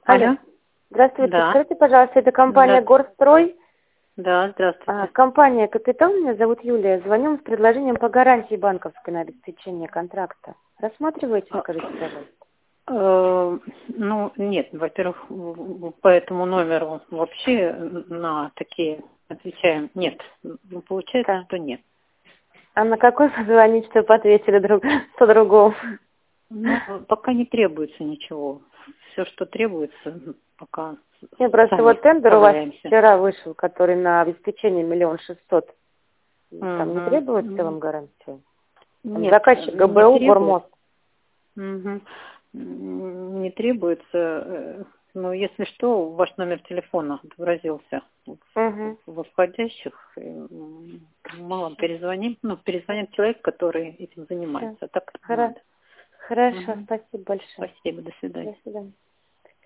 Алло. Здравствуйте. Да. Скажите, пожалуйста, это компания Горстрой? Да, здравствуйте. Компания «Капитал», меня зовут Юлия. Звоню с предложением по гарантии банковской на обеспечение контракта. Рассматриваете, скажите, пожалуйста? Ну, нет, во-первых, по этому номеру вообще на такие отвечаем нет. Ну, получается, Так. что нет. А на какой позвонить, чтобы ответили по-другому? Ну, пока не требуется ничего. Все, что требуется, пока Нет, просто сами вот тендер у вас справляемся. вчера вышел, который на обеспечение 1 600 000. Там не Угу. требуется вам гарантия? Там Нет, заказчик не ГБУ, требуется. Гормост. Угу. Не требуется. Но если что, ваш номер телефона отобразился Угу. во входящих. Мы вам перезвоним. Ну, перезвонит человек, который этим занимается. Так Хорошо, надо. Хорошо, Угу. спасибо большое. Спасибо, до свидания. До свидания.